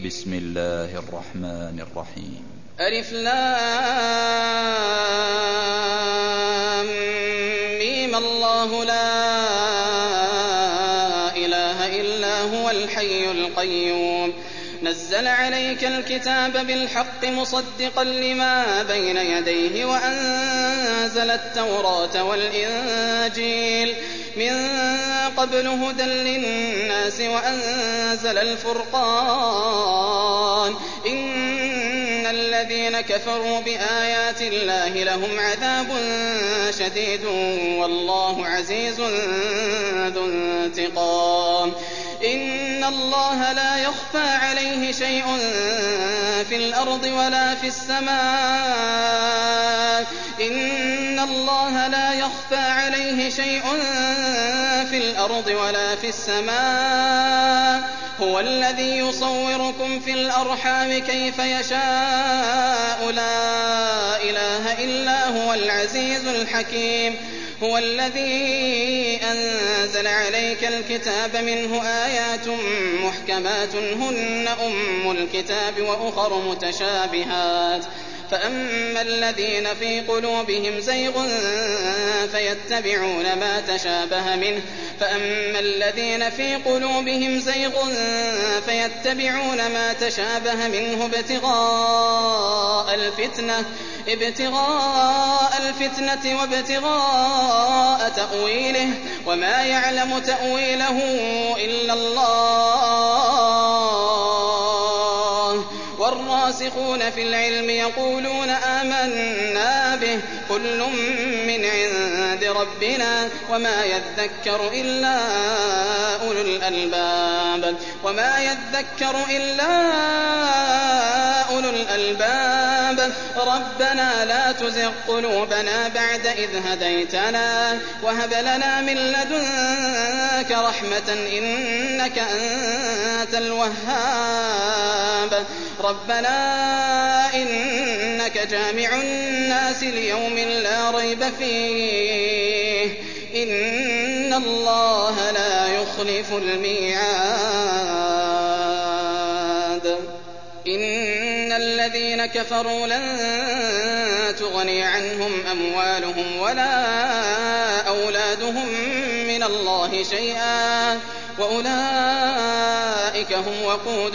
بسم الله الرحمن الرحيم. ألف لام ميم الله لا إله إلا هو الحي القيوم نزل عليك الكتاب بالحق مصدقا لما بين يديه وأنزل التوراة والإنجيل من قبل هدى للناس وأنزل الفرقان إن الذين كفروا بآيات الله لهم عذاب شديد والله عزيز ذو انتقام إن الله لا يخفى عليه شيء في الأرض ولا في السماء إن الله لا يخفى عليه شيء في الأرض ولا في السماء هو الذي يصوركم في الأرحام كيف يشاء لا إله إلا هو العزيز الحكيم هو الذي أنزل عليك الكتاب منه آيات محكمات هن أم الكتاب وأخر متشابهات فأما الذين في قلوبهم زيغ فيتبعون ما تشابه منه ابتغاء الفتنة وابتغاء تأويله وما يعلم تأويله إلا الله والراسخون في العلم يقولون آمنا به كل من عند ربنا وما يذكر إلا أولو الألباب ربنا لا تزغ قلوبنا بعد إذ هديتنا وهب لنا من لدنك رحمة إنك أنت الوهاب ربنا إنك جامع الناس ليوم لا ريب فيه إن الله لا يخلف الميعاد إن الذين كفروا لن تغني عنهم أموالهم ولا أولادهم من الله شيئا وأولئك هم وقود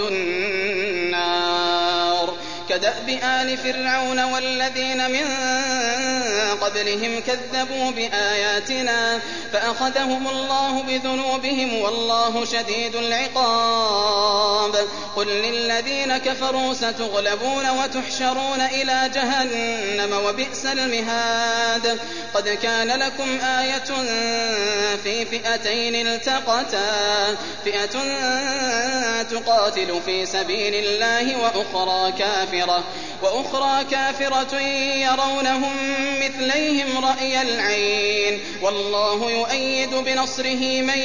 النار كدأب آل فرعون والذين من قبلهم كذبوا بآياتنا فأخذهم الله بذنوبهم والله شديد العقاب قل للذين كفروا ستغلبون وتحشرون إلى جهنم وبئس المهاد قد كان لكم آية في فئتين التقتا فئة تقاتل في سبيل الله وأخرى كافرة يرونهم مثليهم رأي العين والله يؤيد بنصره من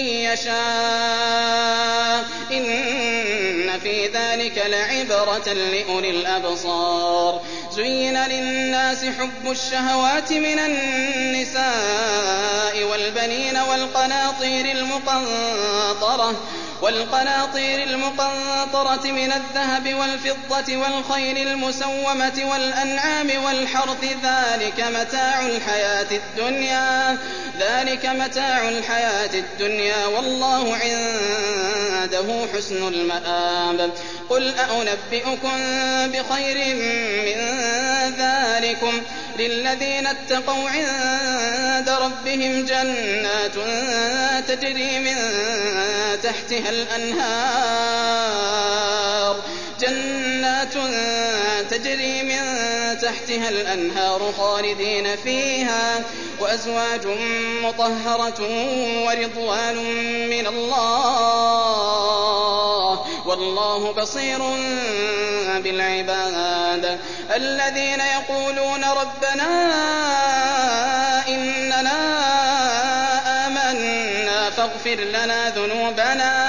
يشاء إن في ذلك لعبرة لأولي الأبصار زين للناس حب الشهوات من النساء والبنين والقناطير المقنطرة من الذهب والفضة والخيل المسومة والأنعام والحرث ذلك متاع الحياة الدنيا والله عنده حسن المآب قل أنبئكم بخير من ذلكم للذين اتقوا عند ربهم جنات تجري من تحتها الأنهار خالدين فيها وأزواج مطهرة ورضوان من الله والله بصير بالعباد الذين يقولون ربنا إننا آمنا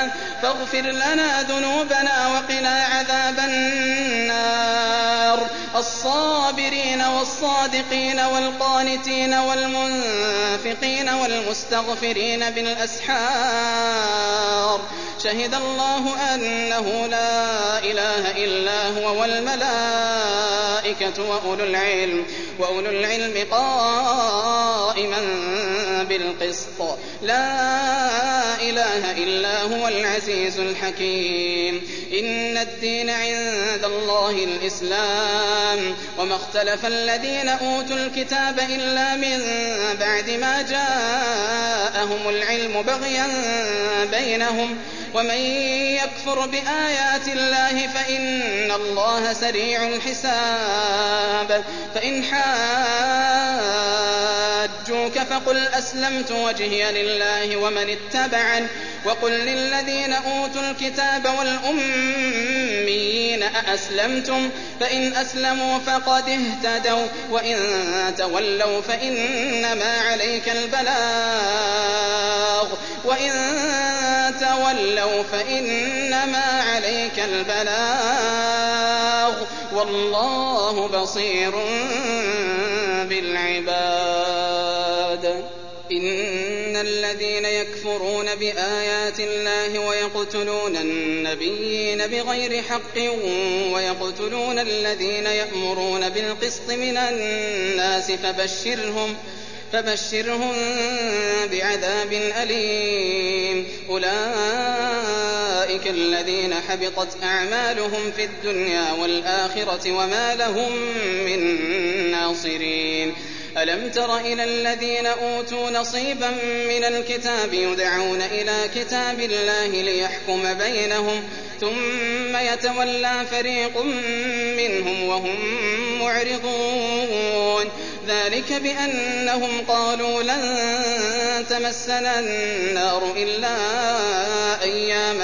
فاغفر لنا ذنوبنا وقنا عذاب النار الصابرين والصادقين والقانتين والمنفقين والمستغفرين بالأسحار شهد الله أنه لا إله إلا هو والملائكة وأولو العلم قائما بالقسط لا إله إلا هو العزيز الحكيم إن الدين عند الله الإسلام وما اختلف الذين أوتوا الكتاب إلا من بعد ما جاءهم العلم بغيا بينهم ومن يكفر بآيات الله فإن الله سريع الحساب فإن حاجوك فقل أسلمت وجهي لله ومن اتبعني وقل للذين أوتوا الكتاب والأميين أأسلمتم فإن أسلموا فقد اهتدوا وإن تولوا فإنما عليك البلاغ والله بصير بالعباد إن الذين يكفرون بآيات الله ويقتلون النبيين بغير حق ويقتلون الذين يأمرون بالقسط من الناس فبشرهم بعذاب أليم أولئك الذين حبطت أعمالهم في الدنيا والآخرة وما لهم من ناصرين ألم تر إلى الذين أوتوا نصيبا من الكتاب يدعون إلى كتاب الله ليحكم بينهم ثم يتولى فريق منهم وهم معرضون ذلك بأنهم قالوا لن تمسنا النار إلا أياما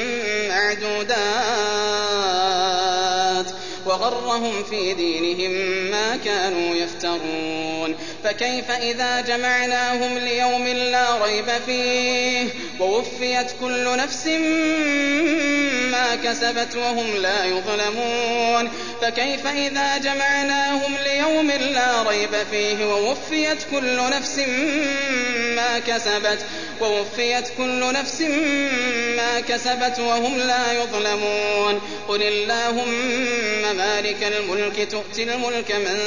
معدودات وغرهم في دينهم ما كانوا يفترون فكيف إذا جمعناهم ليوم لا ريب فيه ووفيت كل نفس ما كسبت وهم لا يظلمون فكيف إذا جمعناهم ليوم لا ريب فيه ووفيت كل نفس ما كسبت وهم لا يظلمون قل اللهم مالك الملك تؤتي الملك من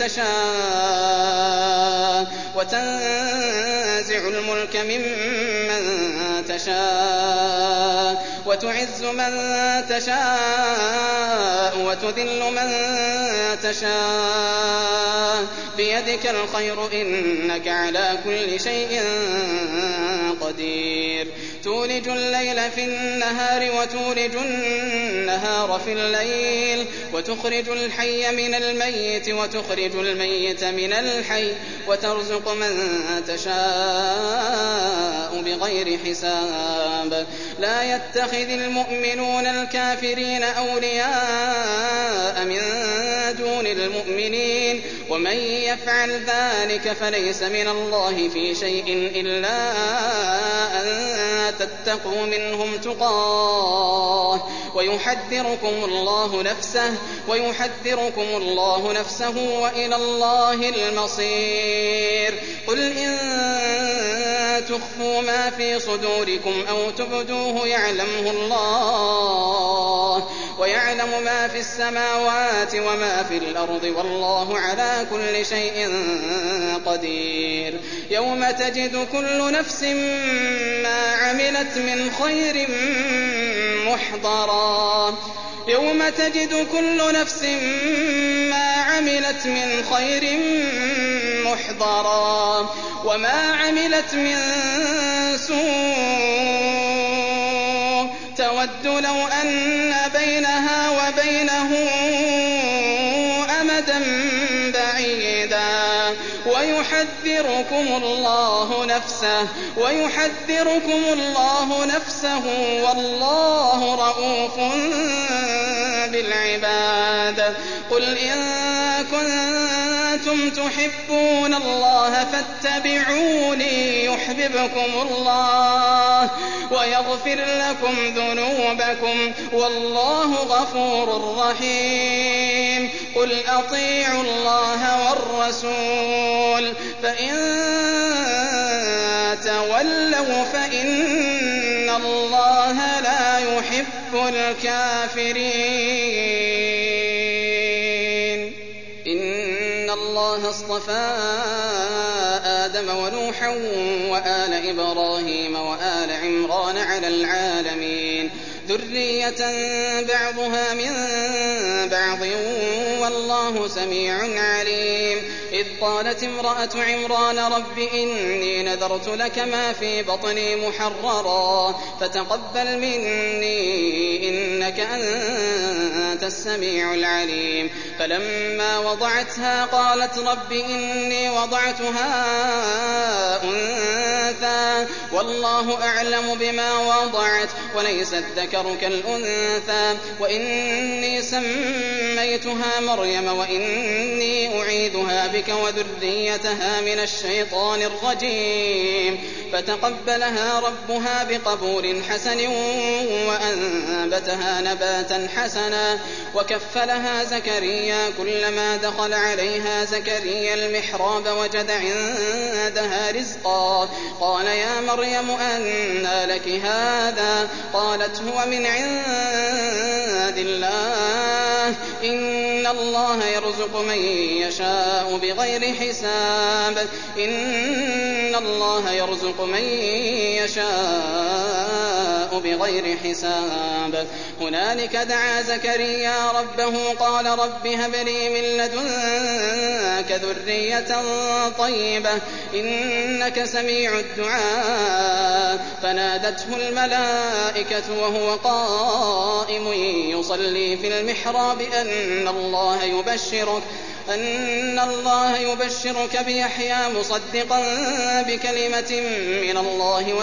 تشاء وتنزع الملك ممن تشاء وتعز من تشاء وتذل من تشاء بيدك الخير إنك على كل شيء قدير تولج الليل في النهار وتولج النهار في الليل وتخرج الحي من الميت وتخرج الميت من الحي وترزق من تشاء بغير حساب لا يتخذ المؤمنون الكافرين أولياء من دون المؤمنين ومن يفعل ذلك فليس من الله في شيء إلا أن تتقوا منهم تقاه ويحذركم الله نفسه وإلى الله المصير قل إن تخفوا ما في صدوركم أو تبدوه يعلمه الله ويعلم ما في السماوات وما في الأرض والله على كل شيء قدير يوم تجد كل نفس ما عملت من خير محضرا وما عملت من سوء تود لو أن بينها وبينه أمدا بعيدا ويحذركم الله نفسه والله رءوف بالعباد قل إن كنتم تحبون الله فاتبعوني يحببكم الله ويغفر لكم ذنوبكم والله غفور رحيم قُلْ أَطِيعُوا اللَّهَ وَالرَّسُولَ فَإِن تَوَلَّوْا فَإِنَّ اللَّهَ لَا يُحِبُّ الْكَافِرِينَ إِنَّ اللَّهَ اصْطَفَىٰ آدَمَ وَنُوحًا وَآلَ إِبْرَاهِيمَ وَآلَ عِمْرَانَ عَلَى الْعَالَمِينَ ذُرِّيَّةً بَعْضُهَا مِن بَعْضٍ وَاللَّهُ سَمِيعٌ عَلِيمٌ إِذْ قَالَتِ امْرَأَتُ عِمْرَانَ رَبِّ إِنِّي نَذَرْتُ لَكَ مَا فِي بَطْنِي مُحَرَّرًا فَتَقَبَّلْ مِنِّي إِنَّكَ أَنتَ السَّمِيعُ الْعَلِيمُ فَلَمَّا وَضَعَتْهَا قَالَتْ رَبِّ إِنِّي وَضَعْتُهَا أُنثَىٰ وَاللَّهُ أَعْلَمُ بِمَا وَضَعَتْ وَلَيْسَ الذَّكَرُ كَالْأُنثَىٰ وَإِنِّي سَمَّيْتُهَا مَرْيَمَ وَإِنِّي أُعِيذُهَا بِكَ وَذُرِّيَّتَهَا مِنَ الشَّيْطَانِ الرَّجِيمِ فَتَقَبَّلَهَا رَبُّهَا بِقَبُولٍ حَسَنٍ وَأَنبَتَهَا نَبَاتًا حَسَنًا وَكَفَّلَهَا زَكَرِيَّا كُلَّمَا دَخَلَ عَلَيْهَا زَكَرِيَّا الْمِحْرَابَ وَجَدَ عِندَهَا رِزْقًا قَالَ يَا مَرْيَمُ أَنَّىٰ لَكِ هَٰذَا قَالَتْ هُوَ مِنْ عِندِ اللَّهِ إِنَّ اللَّهَ يَرْزُقُ مَن يَشَاءُ بِغَيْرِ حِسَابٍ إِنَّ اللَّهَ يَرْزُقُ مَن يَشَاءُ بِغَيْرِ حِسَابٍ هُنَالِكَ دَعَا زَكَرِيَّا رَبَّهُ قَالَ رَبِّ هَبْ لِي مِن لَّدُنكَ ذُرِّيَّةً طَيِّبَةً إِنَّكَ سَمِيعُ الدُّعَاءِ فَنَادَتْهُ الْمَلَائِكَةُ وهو قائم يصلي في المحراب أن الله يبشرك بيحيى مصدقا بكلمة من الله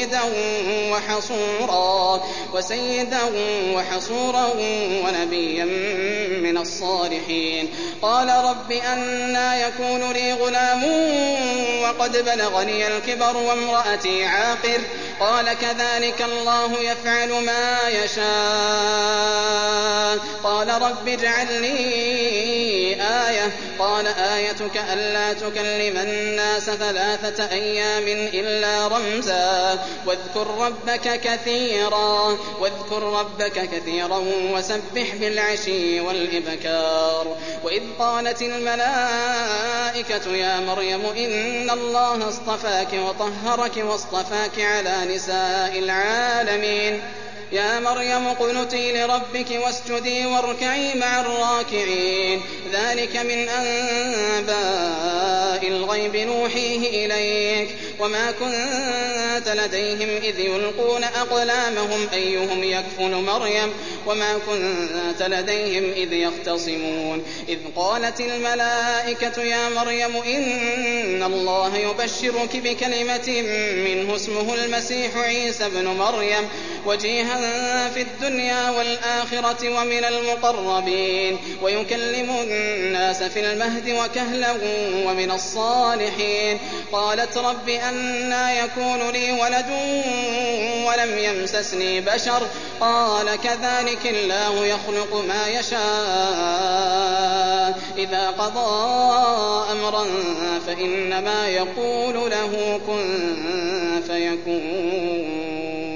وسيدا وحصورا ونبيا من الصالحين قال رب أنى يكون لي غلام وقد بلغني الكبر وامرأتي عاقر قال كذلك الله يفعل ما يشاء قال رب اجعل لي آية قال آيتك ألا تكلم الناس 3 أيام إلا رمزا واذكر ربك كثيرا وسبح بالعشي والإبكار وإذ قالت الملائكة يا مريم إن الله اصطفاك وطهرك واصطفاك على نساء العالمين يا مريم اقنتي لربك واسجدي واركعي مع الراكعين ذلك من أنباء الغيب نوحيه إليك وما كنت لديهم إذ يلقون أقلامهم أيهم يكفل مريم وما كنت لديهم إذ يختصمون إذ قالت الملائكة يا مريم إن الله يبشرك بكلمة منه اسمه المسيح عيسى ابن مريم وجيها في الدنيا والآخرة ومن المقربين ويكلم الناس في المهد وكهلا ومن الصالحين قالت رب أنى يكون لي ولد ولم يمسسني بشر قال كذلك الله يخلق ما يشاء إذا قضى أمرا فإنما يقول له كن فيكون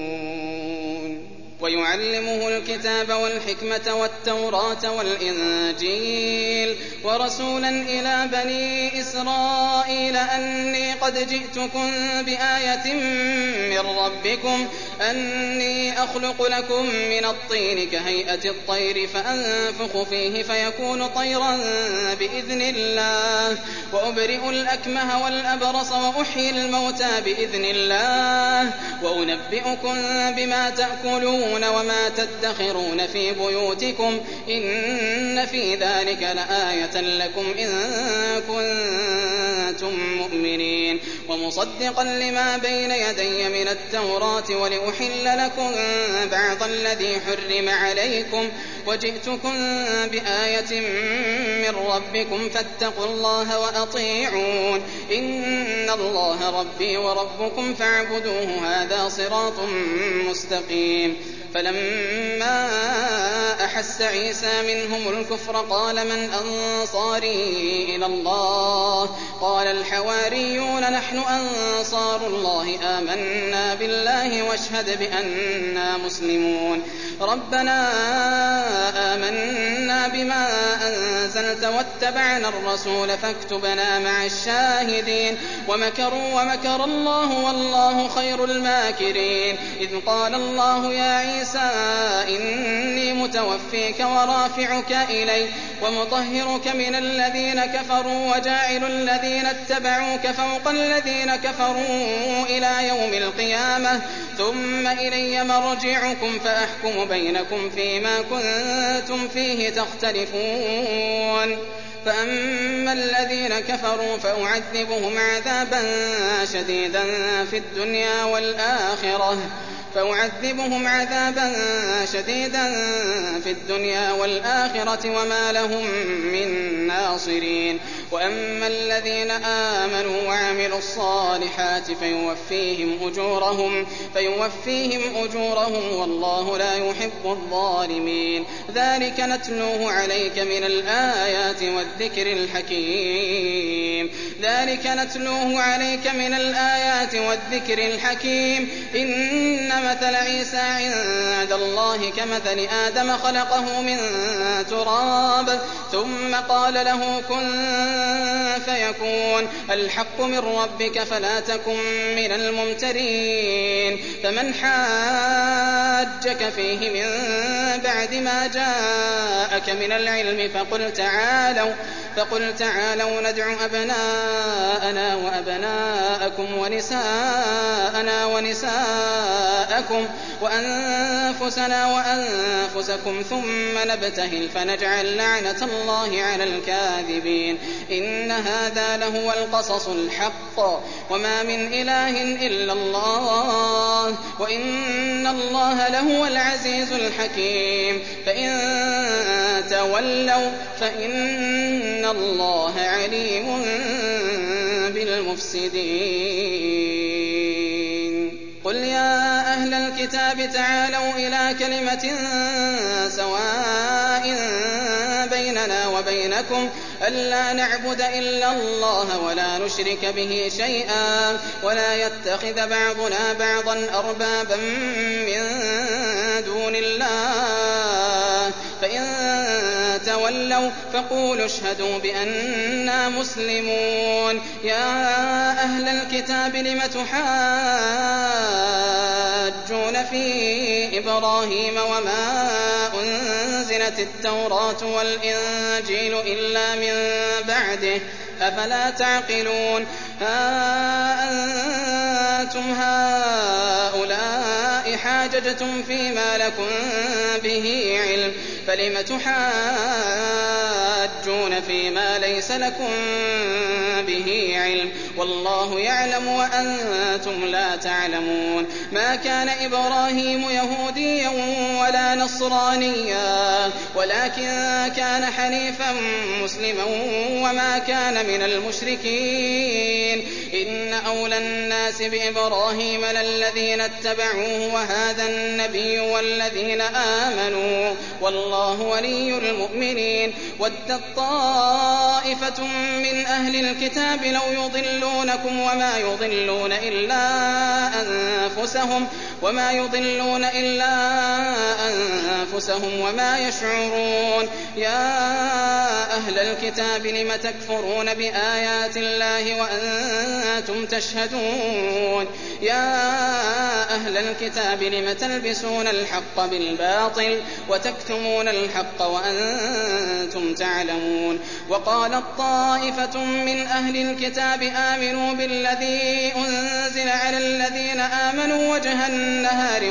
ويعلمه الكتاب والحكمة والتوراة والإنجيل ورسولا إلى بني إسرائيل أني قد جئتكم بآية من ربكم أني أخلق لكم من الطين كهيئة الطير فأنفخ فيه فيكون طيرا بإذن الله وأبرئ الأكمه والأبرص وأحيي الموتى بإذن الله وأنبئكم بما تأكلون وما تدخرون في بيوتكم إن في ذلك لآية لكم إن كنتم مؤمنين ومصدقا لما بين يدي من التوراة ولأحل لكم بعض الذي حرم عليكم وجئتكم بآية من ربكم فاتقوا الله وأطيعون إن الله ربي وربكم فاعبدوه هذا صراط مستقيم فلما أحس عيسى منهم الكفر قال من أنصاري إلى الله قال الحواريون نحن أنصار الله آمنا بالله واشهد بأننا مسلمون ربنا آمنا بما أنزلت واتبعنا الرسول فاكتبنا مع الشاهدين ومكروا ومكر الله والله خير الماكرين إذ قال الله يا عيسى إني متوفيك ورافعك إلي ومطهرك من الذين كفروا وجاعل الذين اتبعوك فوق الذين كفروا إلى يوم القيامة ثم إلي مرجعكم فأحكم بينكم فيما كنتم فيه تختلفون فأما الذين كفروا فأعذبهم عذابا شديدا في الدنيا والآخرة وما لهم من ناصرين وأما الذين آمنوا وعملوا الصالحات فيوفيهم أجورهم والله لا يحب الظالمين ذلك نتلوه عليك من الآيات والذكر الحكيم إن مثل عيسى عند الله كمثل آدم خلقه من تراب ثم قال له كن فيكون الحق من ربك فلا تكن من الممترين فمن حاجك فيه من بعد ما جاءك من العلم فقل تعالوا ندع أبناءنا وأبناءكم ونساءنا ونساءكم وأنفسنا وأنفسكم ثم نبتهل فنجعل لعنة الله على الكاذبين إن هذا لهو القصص الحق وما من إله إلا الله وإن الله لهو العزيز الحكيم فإن تولوا فإن الله عليم بالمفسدين قل يا أهل الكتاب تعالوا إلى كلمة سواء بيننا وبينكم ألا نعبد إلا الله ولا نشرك به شيئا ولا يتخذ بعضنا بعضا أربابا من دون الله فإن تولوا فقولوا اشهدوا بأننا مسلمون يا أهل الكتاب لم تحاجون في إبراهيم وما أنزلت التوراة والإنجيل إلا من بعده أفلا تعقلون ها أنتم هؤلاء حاججتم فيما لكم به علم فلم تحاجون فيما ليس لكم به علم والله يعلم وأنتم لا تعلمون ما كان إبراهيم يهوديا ولا نصرانيا ولكن كان حنيفا مسلما وما كان من المشركين إن أولى الناس بإبراهيم للذين اتبعوه وهذا النبي والذين آمنوا والله ولي المؤمنين ودت طائفة من أهل الكتاب لو يضلونكم وما يضلون إلا أنفسهم وما يشعرون يا أهل الكتاب لم تكفرون بآيات الله وأنتم تشهدون يا أهل الكتاب لم تلبسون الحق بالباطل وتكتمون الحق وأنتم تعلمون وقالت طائفة من أهل الكتاب آمنوا بالذي أنزل على الذين آمنوا وجه النهار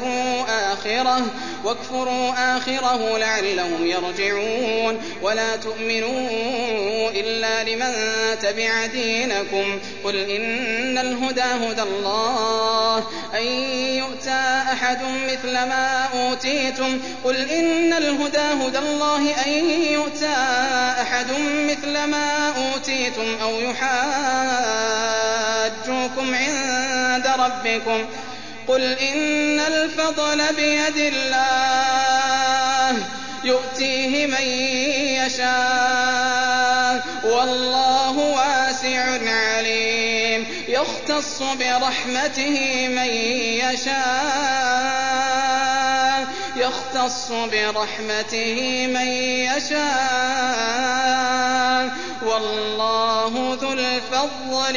واكفروا آخره لعلهم يرجعون ولا تؤمنوا إلا لمن تبع دينكم قل إن الهدى هدى الله أن يؤتى أحد مثل ما أوتيتم أو يحاجوكم عند ربكم قل إن الفضل بيد الله يؤتيه من يشاء والله واسع عليم يختص برحمته من يشاء والله ذو الفضل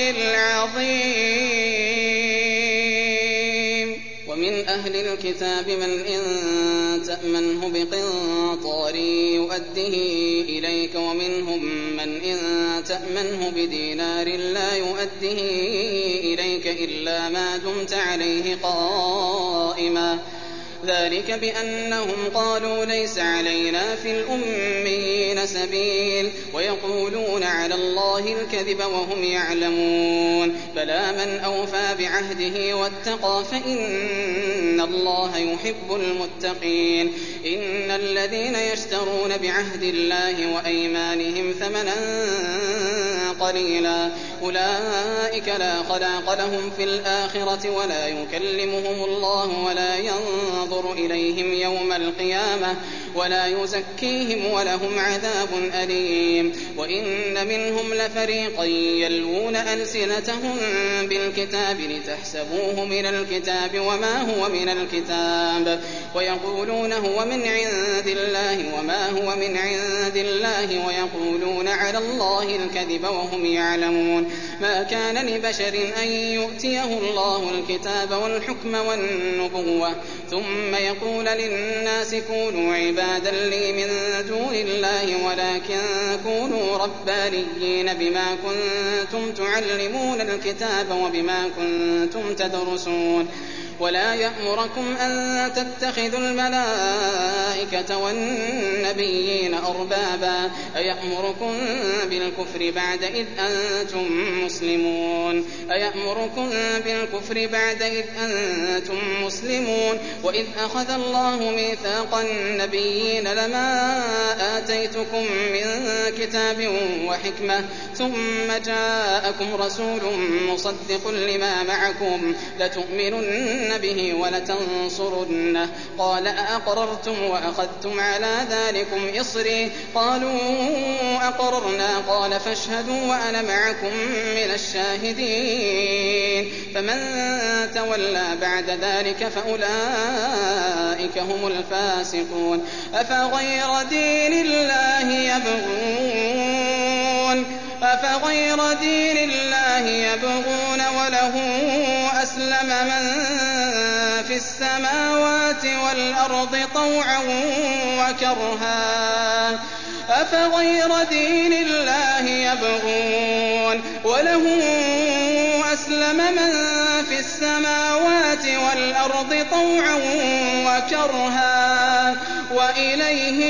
العظيم ومن أهل الكتاب من إن تأمنه بقنطار يؤده إليك ومنهم من إن تأمنه بدينار لا يؤده إليك إلا ما دمت عليه قائما ذلك بأنهم قالوا ليس علينا في الأميين سبيل ويقولون على الله الكذب وهم يعلمون بلى من أوفى بعهده واتقى فإن الله يحب المتقين إن الذين يشترون بعهد الله وأيمانهم ثمنا قليلا أولئك لا خلاق لهم في الآخرة ولا يكلمهم الله ولا ينظر إليهم يوم القيامة ولا يزكيهم ولهم عذاب أليم وإن منهم لفريقا يلوون ألسنتهم بالكتاب لتحسبوه من الكتاب وما هو من الكتاب ويقولون هو من عند الله وما هو من عند الله ويقولون على الله الكذب وهم يعلمون ما كان لبشر أن يؤتيه الله الكتاب والحكم والنبوة ثم يقول للناس كونوا عبادا لي من دون الله ولكن كونوا ربانيين بما كنتم تعلمون الكتاب وبما كنتم تدرسون ولا يأمركم أن تتخذوا الملائكة والنبيين أربابا أيأمركم بالكفر بعد إذ أنتم مسلمون وإذ أخذ الله ميثاق النبيين لما آتيتكم من كتاب وحكمة ثم جاءكم رسول مصدق لما معكم لتؤمنن به ولتنصرنه قال أأقررتم وأخذتم على ذلكم إصري قالوا أقررنا قال فاشهدوا وأنا معكم من الشاهدين فمن تولى بعد ذلك فأولئك هم الفاسقون أفغير دين الله يبغون وله أسلم من في السماوات والأرض طوعا وكرها أفغير دين الله يبغون وله أسلم من في السماوات والأرض طوعا وكرها وإليه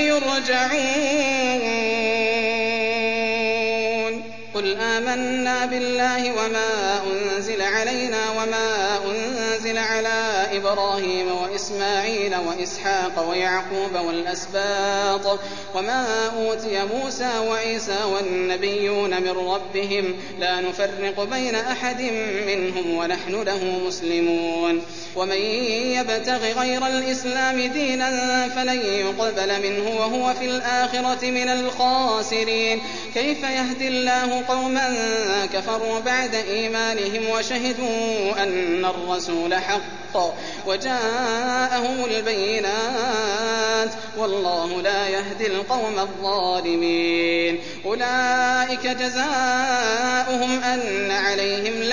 يرجعون قل آمنا بالله وما أنزل علينا وما أنزل على إبراهيم وإسماعيل وإسحاق ويعقوب والأسباط وما أوتي موسى وعيسى والنبيون من ربهم لا نفرق بين أحد منهم ونحن له مسلمون ومن يبتغ غير الإسلام دينا فلن يقبل منه وهو في الآخرة من الخاسرين كيف يهدي الله قوما كفروا بعد إيمانهم وشهدوا أن الرسول حق وجاءهم البينات والله لا يهدي القوم الظالمين أولئك جزاؤهم أن عليهم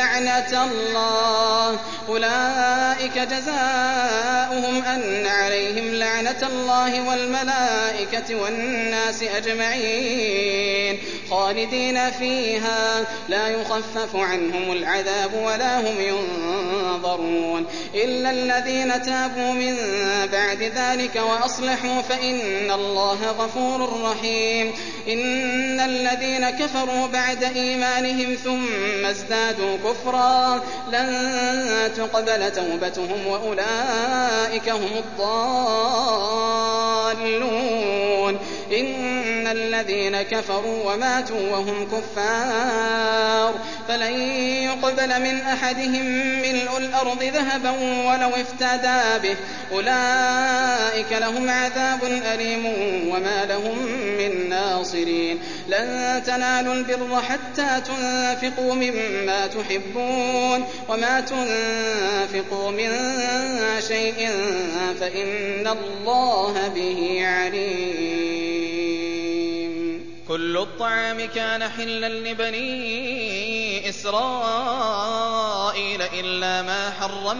لعنة الله والملائكة والناس أجمعين خالدين فيها لا يخفف عنهم العذاب ولا هم ينظرون إلا الذين تابوا من بعد ذلك وأصلحوا فإن الله غفور رحيم إن الذين كفروا بعد إيمانهم ثم ازدادوا كفرا لن تقبل توبتهم وأولئك هم الضالون إن الذين كفروا وماتوا وهم كفار فلن يقبل من أحدهم ملء الأرض ذهبا ولو افتدى به أولئك لهم عذاب أليم وما لهم من ناصرين لن تنالوا البر حتى تنفقوا مما تحبون وما تنفقوا من شيء فإن الله به عليم. كل الطعام كان حلا لبني إسرائيل إلا ما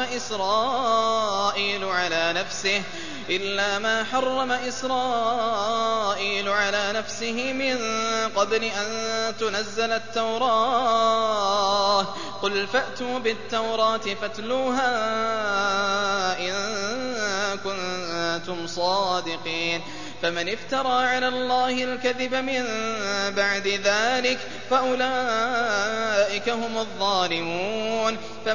حرم إسرائيل على نفسه من قبل أن تنزل التوراة قل فأتوا بالتوراة فاتلوها إن كنتم صادقين فمن افترى على الله الكذب من بعد ذلك فأولئك هم الظالمون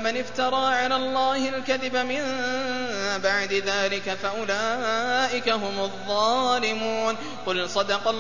قل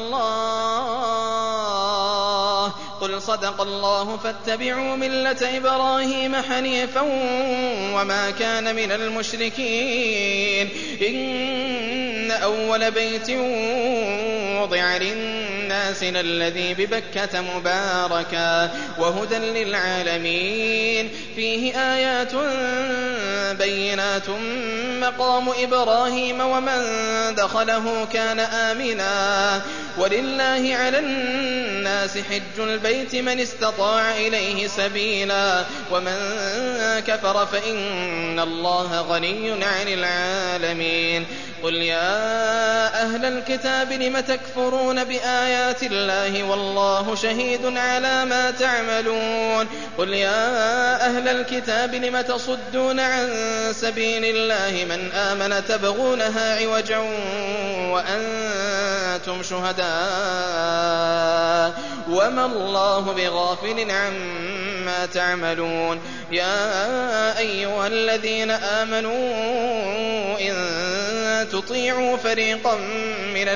صدق الله فاتبعوا ملة إبراهيم حنيفا وما كان من المشركين إن أول بيت وضع للناس الذي ببكة مباركا وهدى للعالمين فيه آيات بينات مقام إبراهيم ومن دخله كان آمنا ولله على الناس حج البيت من استطاع إليه سبيلا ومن كفر فإن الله غني عن العالمين. قل يا أهل الكتاب لم تكفرون بآيات الله والله شهيد على ما تعملون قل يا أهل الكتاب لم تصدون عن سبيل الله من آمن تبغونها عوجا وأنتم شهداء وما الله بغافل عما تعملون. يا أيها الذين آمنوا إن تطيعوا فريقا من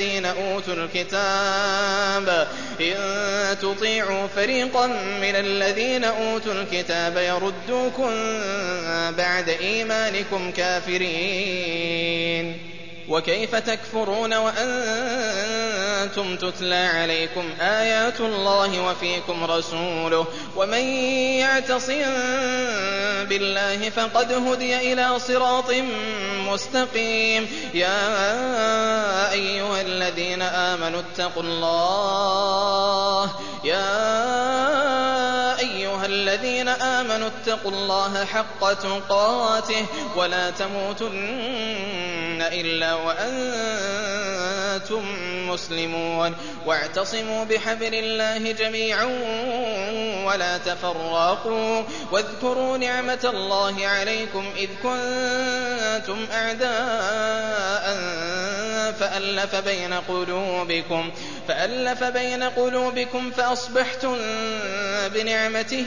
الذين أوتوا الكتاب يردوكم بعد إيمانكم كافرين وكيف تكفرون وأنتم تتلى عليكم آيات الله وفيكم رسوله ومن يعتصم بالله فقد هدي إلى صراط مستقيم. يا أيها الذين آمنوا اتقوا الله حق تقاته ولا تموتن إلا وأنتم مسلمون واعتصموا بحبل الله جميعا ولا تفرقوا واذكروا نعمة الله عليكم إذ كنتم أعداء فألف بين قلوبكم فأصبحتم بنعمته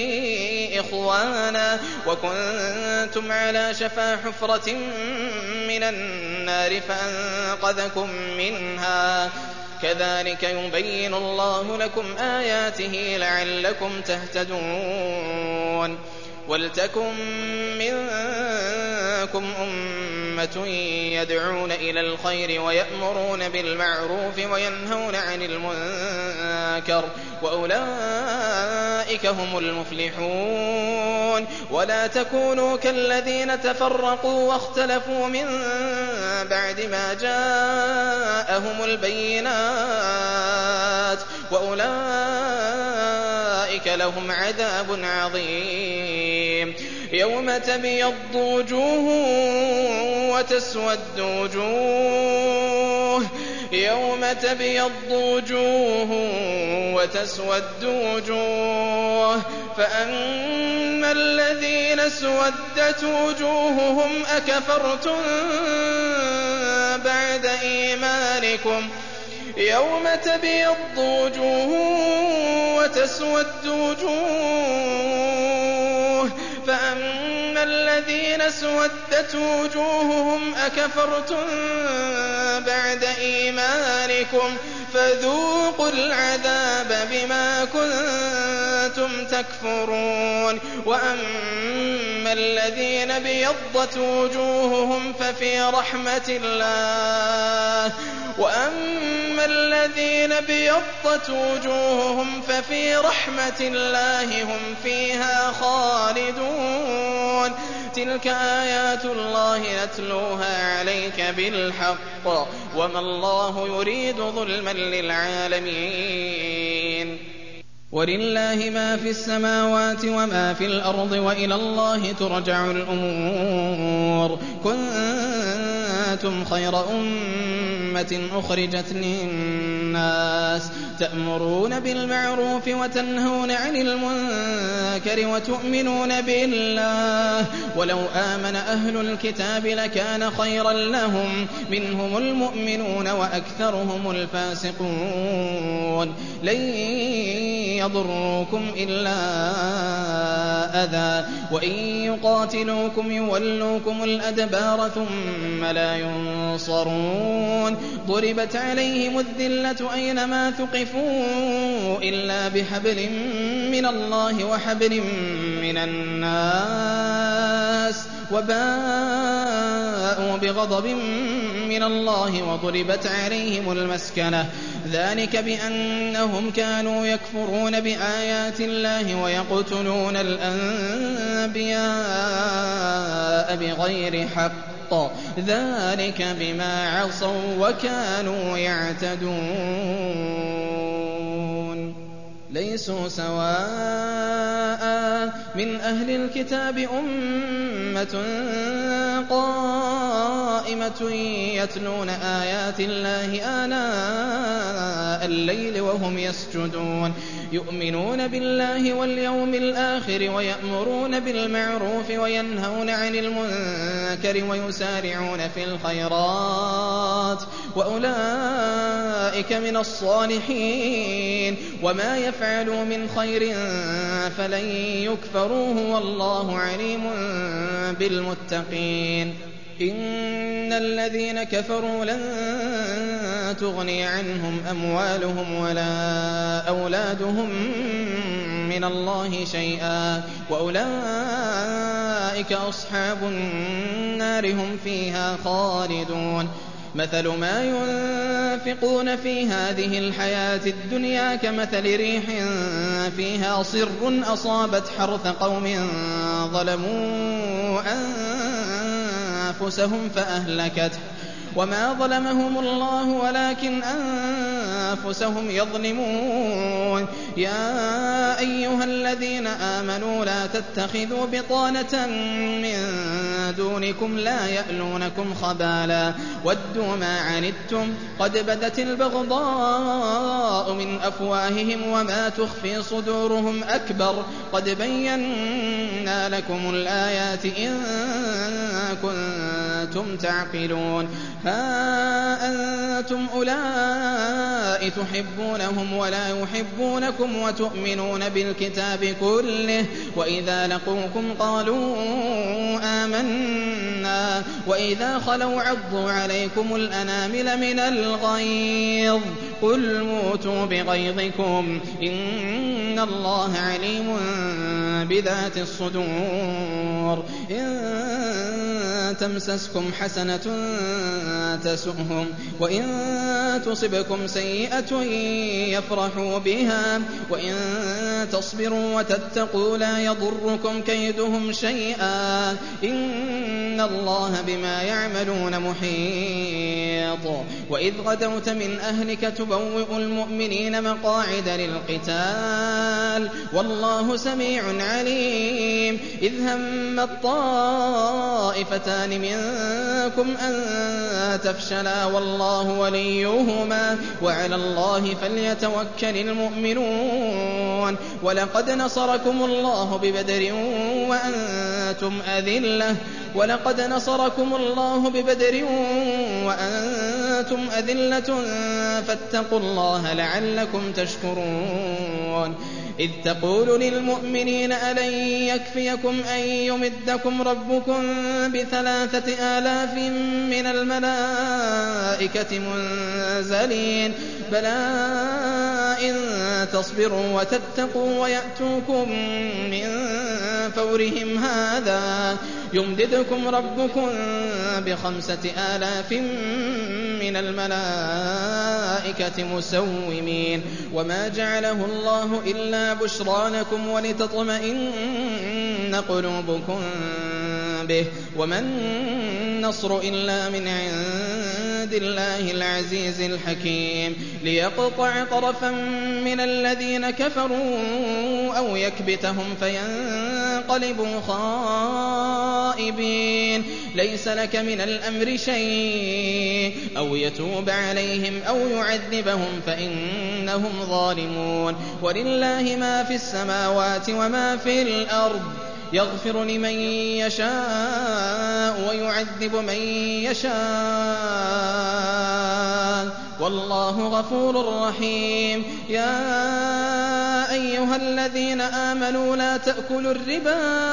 إخوانا وكنتم على شفا حفرة من النار فأنقذكم منها كذلك يبين الله لكم آياته لعلكم تهتدون. ولتكن منكم أمة يدعون إلى الخير ويأمرون بالمعروف وينهون عن المنكر وأولئك هم المفلحون. ولا تكونوا كالذين تفرقوا واختلفوا من بعد ما جاءهم البينات وأولئك لهم عذاب عظيم. يوم تبيض وجوه وتسود وجوه فأما الذين اسودت وجوههم أكفرتم بعد إيمانكم يوم تبيض وجوه وتسود وجوه فأما الذين اسودت وجوههم أكفرتم بعد إيمانكم فذوقوا العذاب بما كنتم تكفرون. وأما الذين بيضت وجوههم ففي رحمة الله هم فيها خالدون. تلك آيات الله نتلوها عليك بالحق وما الله يريد ظلما للعالمين. ولله ما في السماوات وما في الأرض وإلى الله ترجع الأمور. كنتم خير أمة أخرجت للناس تأمرون بالمعروف وتنهون عن المنكر وتؤمنون بالله. ولو آمن أهل الكتاب لكان خيرا لهم منهم المؤمنون وأكثرهم الفاسقون. لن يضروكم إلا أذى وإن يقاتلوكم يولوكم الأدبار ثم لا ينصرون. ضربت عليهم الذلة أينما ثقفوا إلا بحبل من الله وحبل من الناس وباءوا بغضب من الله وضربت عليهم المسكنة. ذلك بأنهم كانوا يكفرون بآيات الله ويقتلون الأنبياء بغير حق. ذلك بما عصوا وكانوا يعتدون. ليسوا سواء من أهل الكتاب أمة قائمة يتلون آيات الله آناء الليل وهم يسجدون. يؤمنون بالله واليوم الآخر ويأمرون بالمعروف وينهون عن المنكر ويسارعون في الخيرات وأولئك من الصالحين. وما يفعلوا من خير فلن يكفروه والله عليم بالمتقين. إن الذين كفروا لن تغني عنهم أموالهم ولا أولادهم من الله شيئا وأولئك أصحاب النار هم فيها خالدون. مثل ما ينفقون في هذه الحياة الدنيا كمثل ريح فيها صر أصابت حرث قوم ظلموا أنفسهم فأهلكته وما ظلمهم الله ولكن أنفسهم يظلمون. يا أيها الذين آمنوا لا تتخذوا بطانة من دونكم لا يألونكم خبالا ودوا ما عنتم قد بدت البغضاء من أفواههم وما تخفي صدورهم أكبر قد بينا لكم الآيات إن كنتم تعقلون. ها أنتم أولئك تحبونهم ولا يحبونكم وتؤمنون بالكتاب كله وإذا لقوكم قالوا آمنا وإذا خلوا عضوا عليكم الأنامل من الغيظ قل موتوا بغيظكم إن الله عليم بذات الصدور. إن تمسسكم حسنة تسؤهم وإن تصبكم سيئة يفرحوا بها وإن تصبروا وتتقوا لا يضركم كيدهم شيئا إن الله بما يعملون محيط. وإذ غدوت من أهلك تبوئ المؤمنين مقاعد للقتال والله سميع عليم. إذ هم الطائفتان منكم أن تفشلا والله وليهما وعلى الله فليتوكل المؤمنون. ولقد نصركم الله ببدر وأنتم أذلة فاتقوا الله لعلكم تشكرون. إذ تقول للمؤمنين ألن يكفيكم أن يمدكم ربكم ب3,000 من الملائكة منزلين بلى إن تصبروا وتتقوا ويأتوكم من فورهم هذا يمددكم ربكم ب5,000 من الملائكة مسومين وما جعله الله إلا بشرى لكم ولتطمئن قلوبكم به وما النصر إلا من عند الله العزيز الحكيم ليقطع طرفا من الذين كفروا أو يكبتهم فينقلبوا خائبين ليس لك من الأمر شيء أو يتوب عليهم أو يعذبهم فإنهم ظالمون ولله ما في السماوات وما في الأرض يغفر لمن يشاء ويعذب من يشاء والله غفور رحيم يا أيها الذين آمنوا لا تأكلوا الربا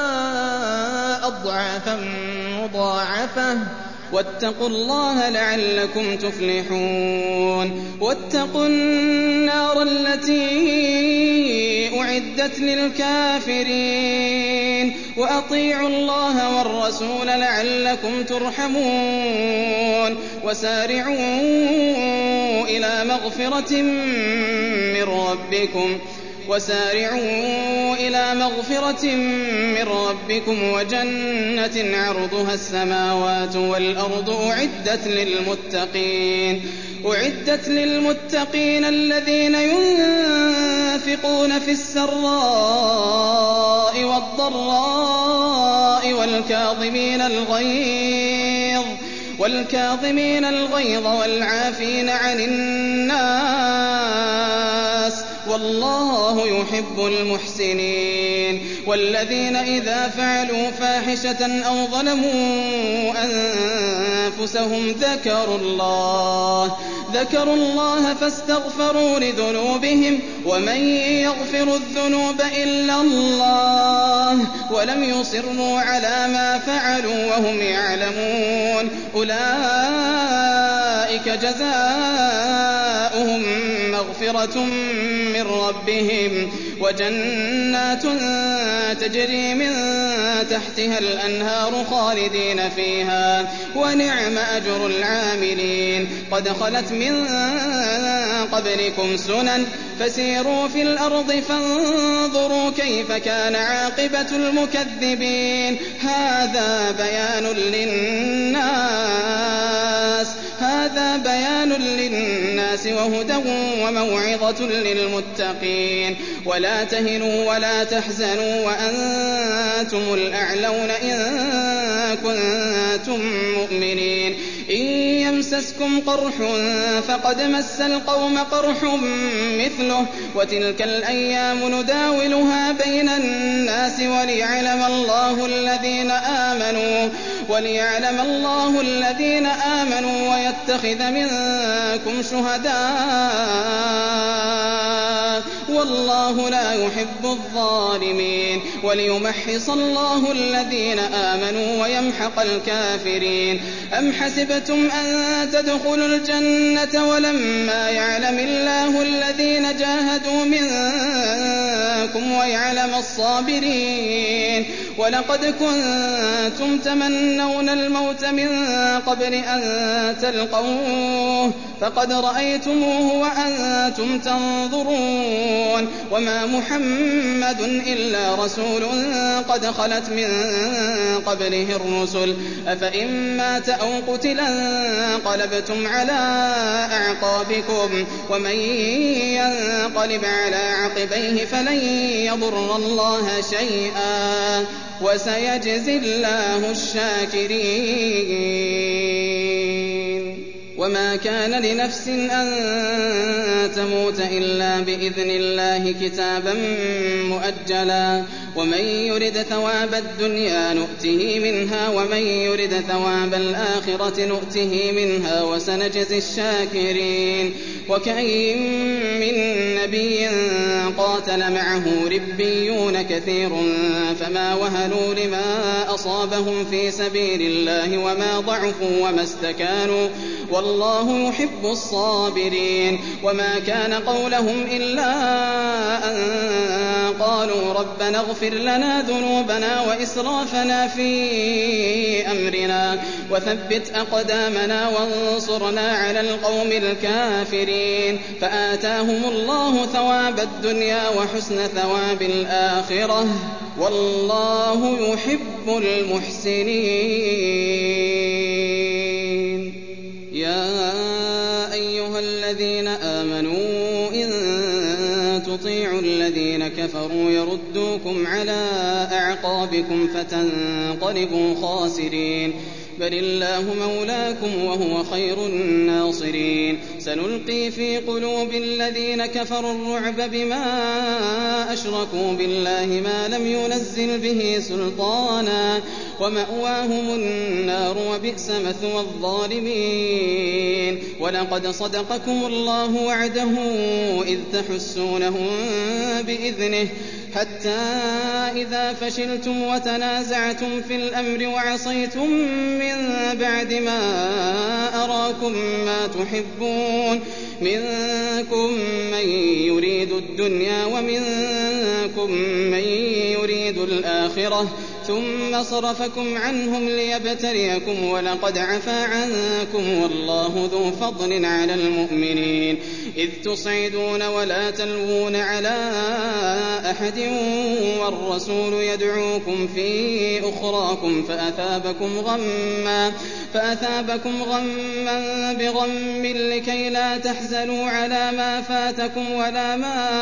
أضعافا مضاعفة واتقوا الله لعلكم تفلحون واتقوا النار التي أعدت للكافرين وأطيعوا الله والرسول لعلكم ترحمون وسارعوا إلى مغفرة من ربكم وجنة عرضها السماوات والأرض أعدت للمتقين الذين ينفقون في السراء والضراء والكاظمين الغيظ والعافين عن الناس والله يحب المحسنين والذين إذا فعلوا فاحشة أو ظلموا أنفسهم ذكروا الله فاستغفروا لذنوبهم ومن يغفر الذنوب إلا الله ولم يصروا على ما فعلوا وهم يعلمون أولئك جزاؤهم مغفرة من ربهم وجنات تجري من تحتها الأنهار خالدين فيها ونعم أجر العاملين قد خلت من قبلكم سنن فسيروا في الأرض فانظروا كيف كان عاقبة المكذبين هذا بيان للناس وهدى وموعظة للمتقين ولا تهنوا ولا تحزنوا وأنتم الأعلون إن كنتم مؤمنين إن يمسسكم قرح فقد مس القوم قرح مثله وتلك الأيام نداولها بين الناس وليعلم الله الذين آمنوا ويتخذ منكم شهداء والله لا يحب الظالمين وليمحص الله الذين آمنوا ويمحق الكافرين أم حسبتم أن تدخلوا الجنة ولما يعلم الله الذين جاهدوا منكم ويعلم الصابرين ولقد كنتم تمنون الموت من قبل أن تلقوه فقد رأيتموه وأنتم تنظرون وما محمد إلا رسول قد خلت من قبله الرسل أفإن مات أو قتلا انقلبتم على أعقابكم ومن ينقلب على عقبيه فلن يضر الله شيئا وسيجزي الله الشاكرين وما كان لنفس أن تموت إلا بإذن الله كتابا مؤجلا ومن يرد ثواب الدنيا نؤته منها ومن يرد ثواب الآخرة نؤته منها وسنجزي الشاكرين. وكأين من نبي قاتل معه ربيون كثير فما وهنوا لما أصابهم في سبيل الله وما ضعفوا وما استكانوا والله يحب الصابرين. وما كان قولهم إلا أن قالوا ربنا اغفر لنا ذنوبنا وإسرافنا في أمرنا وثبت أقدامنا وانصرنا على القوم الكافرين. فآتاهم الله ثواب الدنيا وحسن ثواب الآخرة والله يحب المحسنين. يا أيها الذين آمنوا إن تطيعوا الذين كفروا يردوكم على أعقابكم فتنقلبوا خاسرين. بل الله مولاكم وهو خير الناصرين. سنلقي في قلوب الذين كفروا الرعب بما أشركوا بالله ما لم ينزل به سلطانا ومأواهم النار وبئس مثوى الظالمين. ولقد صدقكم الله وعده إذ تحسونهم بإذنه حتى إذا فشلتم وتنازعتم في الأمر وعصيتم من بعد ما أراكم ما تحبون منكم من يريد الدنيا ومنكم من يريد الآخرة ثم صرفكم عنهم ليبتليكم ولقد عفا عنكم والله ذو فضل على المؤمنين. إذ تصعدون ولا تلوون على أحد والرسول يدعوكم في أخراكم فأثابكم غما بغم لكي لا تحزنوا على ما فاتكم ولا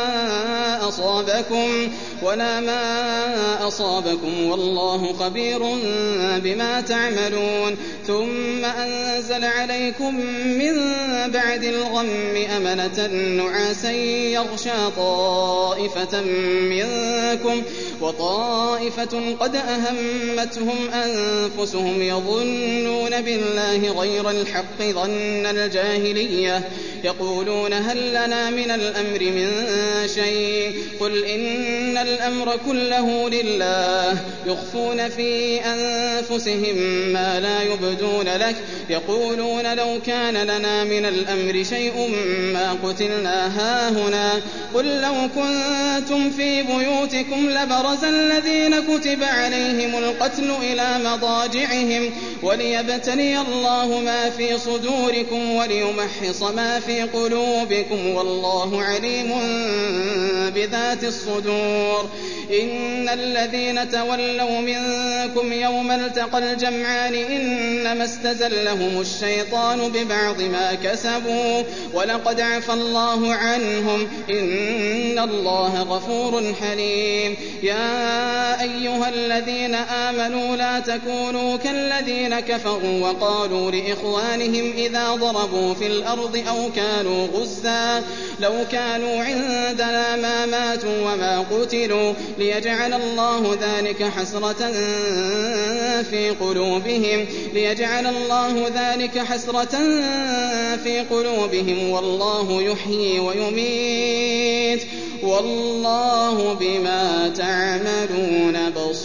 ما أصابكم والله خبير بما تعملون. ثم أنزل عليكم من بعد الغم أمنة نعاسا يغشى طائفة منكم وطائفة قد أهمتهم أنفسهم يظنون بالله غير الحق ظن الجاهلية يقولون هل لنا من الأمر من شيء قل إن الأمر كله لله يخفون في أنفسهم ما لا يبدون لك يقولون لو كان لنا من الأمر شيء ما قتلنا هاهنا قل لو كنتم في بيوتكم لبرز الذين كتب عليهم القتل إلى مضاجعهم وليبتلي الله ما في صدوركم وليمحص ما في قلوبكم والله عليم بذات الصدور. إن الذين تولوا منكم يوم التقى الجمعان إنما استزلهم الشيطان ببعض ما كسبوا ولقد عفى الله عنهم إن الله غفور حليم. يا أيها الذين آمنوا لا تكونوا كالذين كفروا وقالوا لإخوانهم إذا ضربوا في الأرض أو كانوا غزا لو كانوا عندنا ما ماتوا وما قتلوا ليجعل الله ذلك حسرة في قلوبهم والله يحيي ويميت والله بما تعملون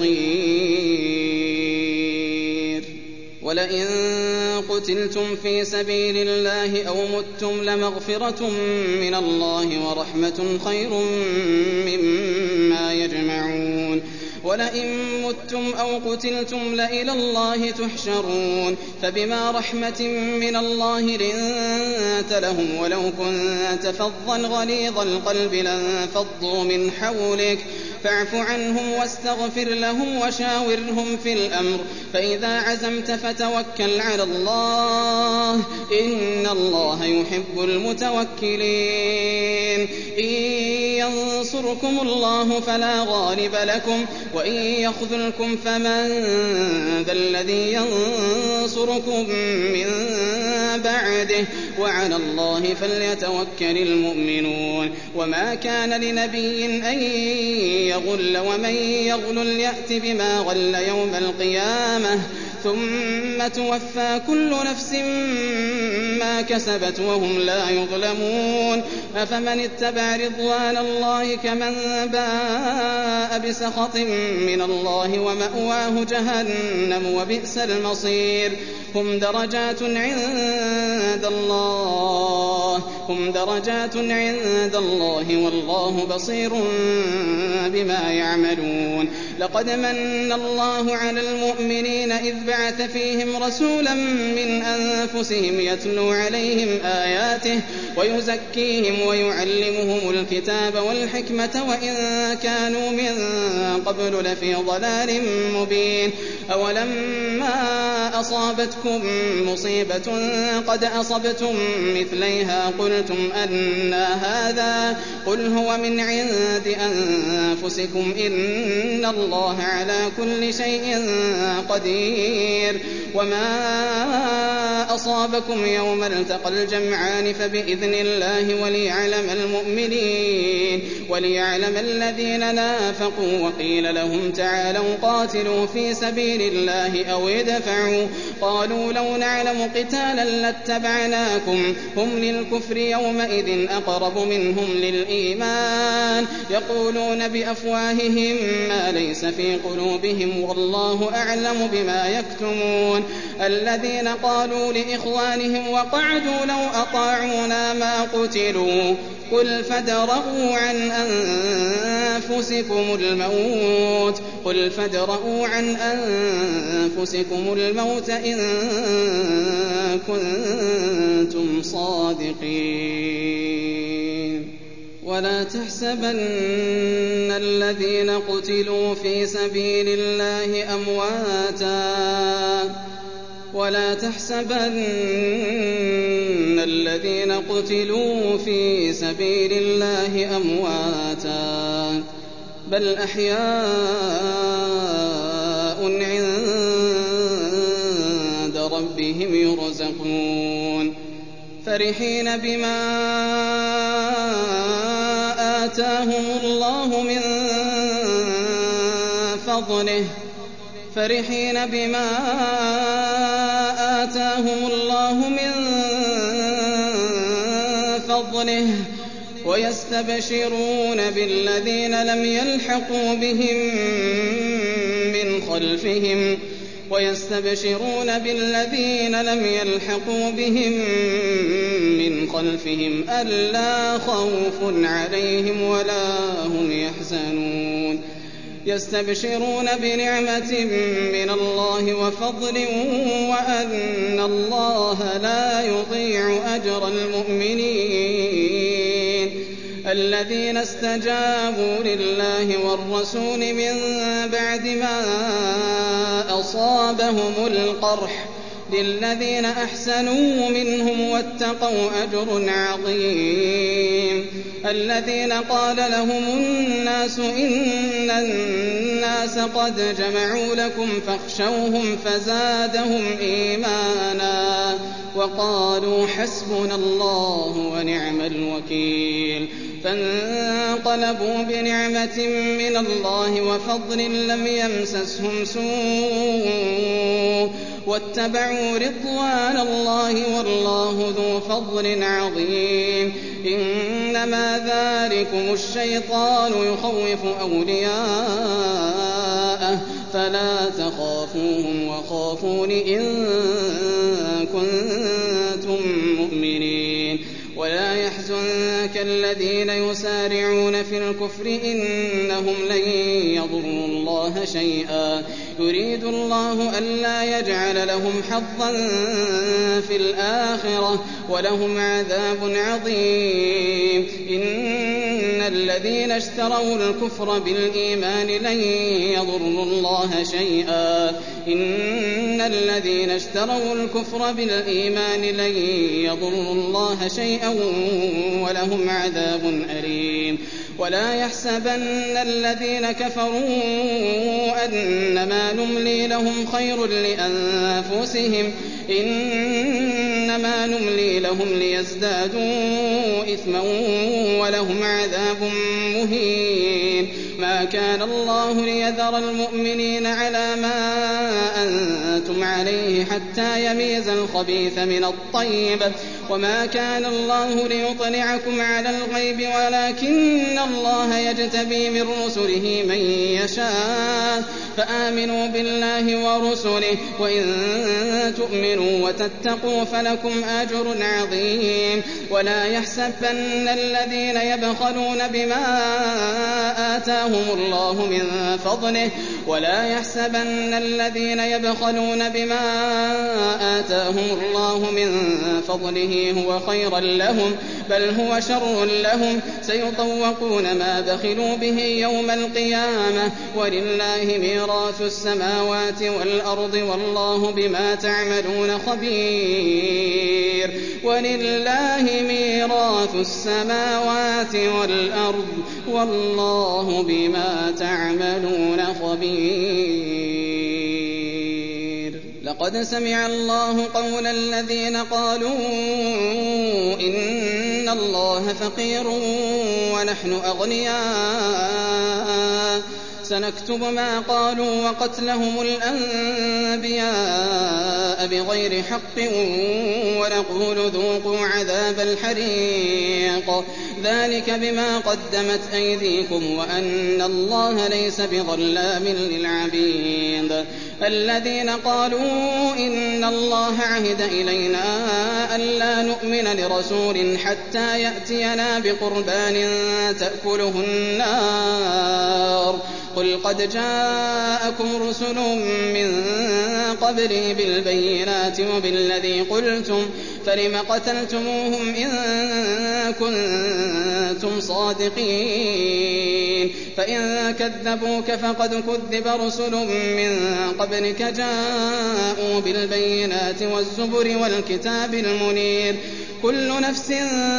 بصير. ولئن قتلتم في سبيل الله أو متم لمغفرة من الله ورحمة خير مما يجمعون. ولئن متم أو قتلتم لإلى الله تحشرون. فبما رحمة من الله لنت لهم ولو كنت فظا غليظ القلب لانفضوا من حولك فاعف عنهم واستغفر لهم وشاورهم في الأمر فإذا عزمت فتوكل على الله إن الله يحب المتوكلين. إن ينصركم الله فلا غالب لكم وإن يخذلكم فمن ذا الذي ينصركم من بعده وعلى الله فليتوكل المؤمنون وما كان لنبي أن يغل ومن يغل يأت بما غل يوم القيامة ثم توفى كل نفس ما كسبت وهم لا يظلمون أفمن اتبع رضوان الله كمن باء بسخط من الله ومأواه جهنم وبئس المصير هم درجات عند الله والله بصير بما يعملون لقد من الله على المؤمنين إذ بعث فيهم رسولا من أنفسهم يتلو عليهم آياته ويزكيهم ويعلمهم الكتاب والحكمة وإن كانوا من قبل لفي ضلال مبين أولما أصابتكم مصيبة قد أصبتم مثليها قلتم أنى هذا قل هو من عند أنفسكم إن الله على كل شيء قدير وما أصابكم يوم التقى الجمعان فبإذن الله وليعلم الذين نافقوا وقيل لهم تعالوا قاتلوا في سبيل الله أو ادفعوا قالوا لو نعلم قتالا لاتبعناكم هم للكفر يومئذ أقرب منهم للإيمان يقولون بأفواههم ما ليس في قلوبهم والله أعلم بما يكتمون الذين قالوا لإخوانهم وقعدوا لو أطاعونا ما قتلوا قل فادرءوا عن أنفسكم الموت إن كنتم صادقين ولا تحسبن الذين قتلوا في سبيل الله أمواتا بل أحياء عند ربهم يرزقون فرحين بما آتاهم الله من فضله ويستبشرون بالذين لم يلحقوا بهم من خلفهم ألا خوف عليهم ولا هم يحزنون يستبشرون بنعمة من الله وفضل وأن الله لا يضيع أجر المؤمنين الذين استجابوا لله والرسول من بعد ما أصابهم القرح للذين أحسنوا منهم واتقوا أجر عظيم الذين قال لهم الناس إن الناس قد جمعوا لكم فاخشوهم فزادهم إيمانا وقالوا حسبنا الله ونعم الوكيل فانقلبوا بنعمة من الله وفضل لم يمسسهم سوء واتبعوا رضوان الله والله ذو فضل عظيم إنما ذلكم الشيطان يخوف أولياءه فلا تخافوهم وخافون إن كنتم مؤمنين ولا يحزنك الذين يسارعون في الكفر إنهم لن يضروا الله شيئا يريد الله ألا يجعل لهم حظا في الآخرة ولهم عذاب عظيم إن الذين اشتروا الكفر بالإيمان لن يضروا الله شيئا ولهم عذاب أليم ولا يحسبن الذين كفروا أنما نملي لهم خير لأنفسهم إنما نملي لهم ليزدادوا إثما ولهم عذاب مهين ما كان الله ليذر المؤمنين على ما أنتم عليه حتى يميز الخبيث من الطيب وما كان الله ليطلعكم على الغيب ولكن الله يجتبي من رسله من يشاء فآمنوا بالله ورسله وإن تؤمنوا وتتقوا فلكم أجر عظيم ولا يحسبن الذين يبخلون بما آتاهم الله من فضله ولا يحسبن الذين يبخلون بما آتاهم الله من فضله هو خيرا لهم بل هو شر لهم سيطوقون ما بخلوا به يوم القيامة ولله ميراث السماوات والأرض والله بما تعملون خبير ولله ميراث السماوات والأرض والله بما تعملون خبير لقد سمع الله قول الذين قالوا إن الله فقير ونحن أغنياء سنكتب ما قالوا وقتلهم الأنبياء بغير حق ونقول ذوقوا عذاب الحريق ذلك بما قدمت أيديكم وأن الله ليس بظلام للعبيد الذين قالوا إن الله عهد إلينا ألا نؤمن لرسول حتى يأتينا بقربان تأكله النار قل قد جاءكم رسل من قبلي بالبينات وبالذي قلتم فلم قتلتموهم إن كنتم صادقين فإن كذبوك فقد كذب رسل من قبلك جاءوا بالبينات والزبر والكتاب المنير كل نفس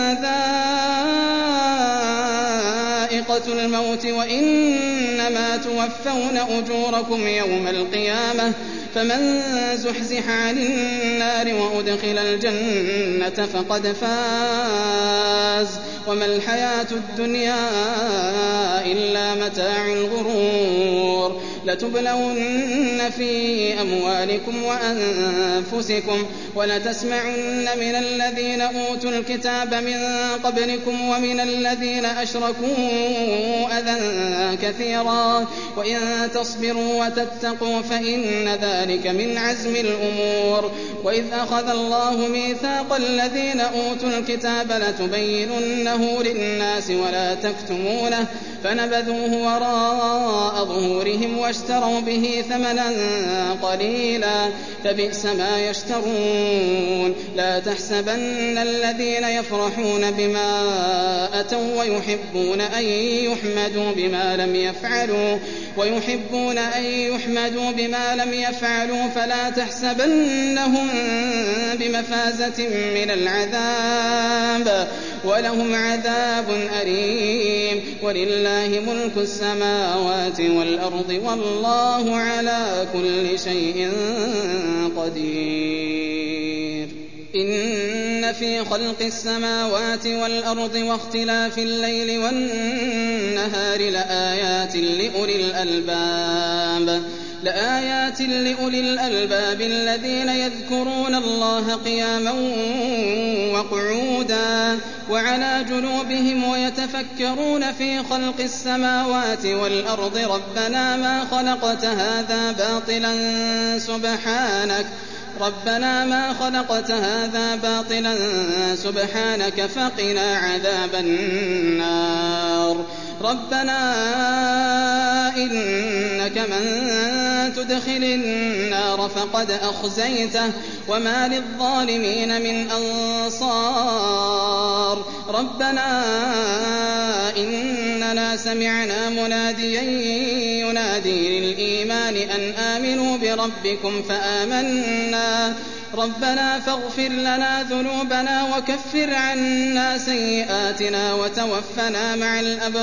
ذائقة الموت وإنما توفون أجوركم يوم القيامة فمن زحزح عن النار وأدخل الجنة فقد فاز وما الحياة الدنيا إلا متاع الغرور لتبلون في أموالكم وأنفسكم ولتسمعن من الذين أوتوا الكتاب من قبلكم ومن الذين أشركوا أذى كثيرا وإن تصبروا وتتقوا فإن ذلك من عزم الأمور وإذ أخذ الله ميثاق الذين أوتوا الكتاب لتبيننه للناس ولا تكتمونه فنبذوه وراء ظهورهم واشتروا به ثمنا قليلا فبئس ما يشترون لا تحسبن الذين يفرحون بما أتوا ويحبون أن يحمدوا بما لم يفعلوا فلا تحسبنهم بمفازة من العذاب ولهم عذاب أليم ولله ملك السماوات والأرض والله على كل شيء قدير إن في خلق السماوات والأرض واختلاف الليل والنهار لآيات لأولي الألباب الذين يذكرون الله قياما وقعودا وعلى جنوبهم ويتفكرون في خلق السماوات والأرض ربنا ما خلقت هذا باطلا سبحانك فقنا عذاب النار ربنا إنك من تدخل النار فقد أخزيته وما للظالمين من أنصار ربنا إننا سمعنا مناديا ينادي للإيمان أن آمنوا بربكم فآمنا ربنا فاغفر لنا ذنوبنا وكفر عنا سيئاتنا وتوفنا مع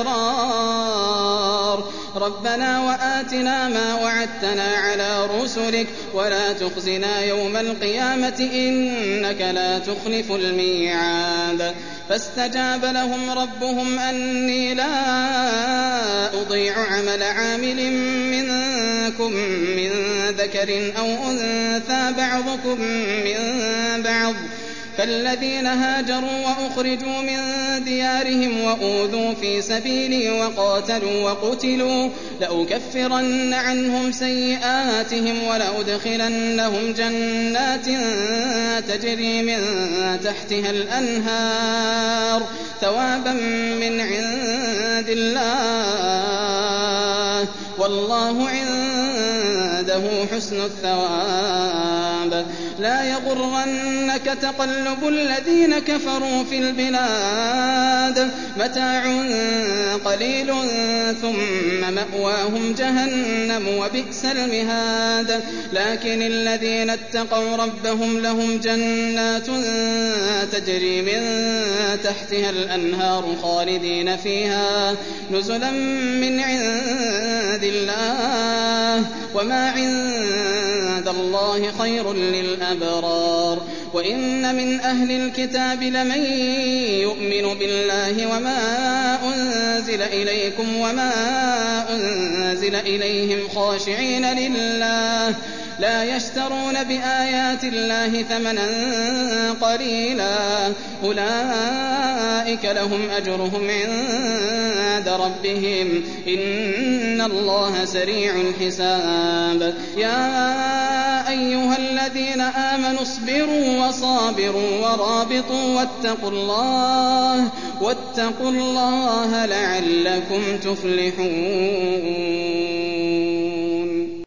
الأبرار ربنا وآتنا ما وعدتنا على رسلك ولا تخزنا يوم القيامة إنك لا تخلف الميعاد فاستجاب لهم ربهم أني لا أضيع عمل عامل منكم من ذكر أو أنثى بعضكم من بعض فالذين هاجروا وأخرجوا من ديارهم وأوذوا في سبيلي وقاتلوا وقتلوا لأكفرن عنهم سيئاتهم ولأدخلنهم جنات تجري من تحتها الأنهار ثوابا من عند الله والله عنده حسن الثواب لا يغرنك تقلب الذين كفروا في البلاد متاع قليل ثم مأواهم جهنم وبئس المهاد لكن الذين اتقوا ربهم لهم جنات تجري من تحتها الأنهار خالدين فيها نزلا من عند الله وما عند الله خير للأبرار وإن من أهل الكتاب لمن يؤمن بالله وما أنزل إليكم وما أنزل إليهم خاشعين لله لا يشترون بآيات الله ثمنا قليلا أولئك لهم أجرهم عند ربهم إن الله سريع الحساب يا أيها الذين آمنوا اصبروا وصابروا ورابطوا واتقوا الله لعلكم تفلحون